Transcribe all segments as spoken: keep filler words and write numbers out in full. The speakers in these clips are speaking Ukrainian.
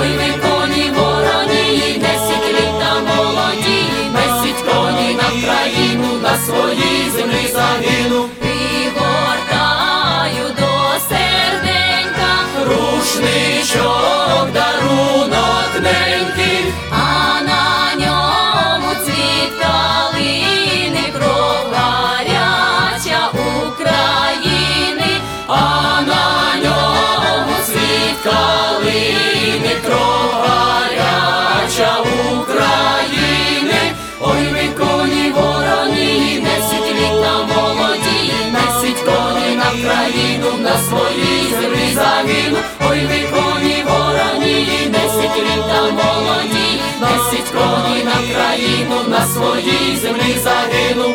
ой ви коні вороні, десять літа молоді, десять коні на країну, на своїй землі загину. Пригортаю до серденька рушничок, дарунок ненький, а на ньому цвіт калини, кров гаряча України, а на ньому цвіт калини, кров гаряча України. Ой ви коні вороні, десять літа молоді, десять коні на країну, на своїй землі загину. Ой ви коні вороні, десять літа молоді, десять коні на країну, на своїй землі загину.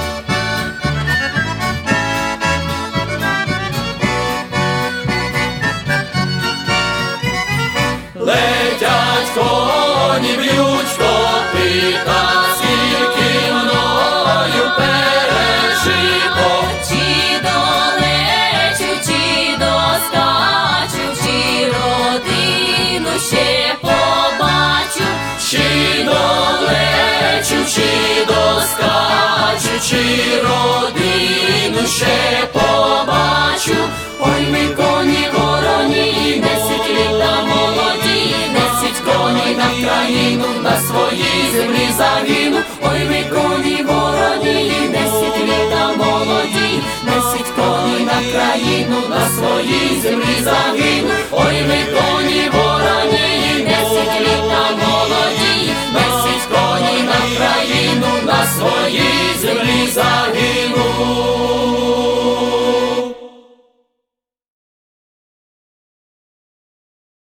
Летять коні, б'ють копита, скільки мною пережито. Чи долечу, чи доскачу, чи родину ще побачу. Чи долечу, чи доскачу, чи родину ще побачу. Ой ми коні вороні, десять літа молоді, десять коні на країну, на своїй землі загину. Ой ви коні вороні, десять літа молоді, десять коні на країну, на своїй землі загину. Ой ви коні вороні, десять літа молоді, десять коні на країну, на своїй землі загину.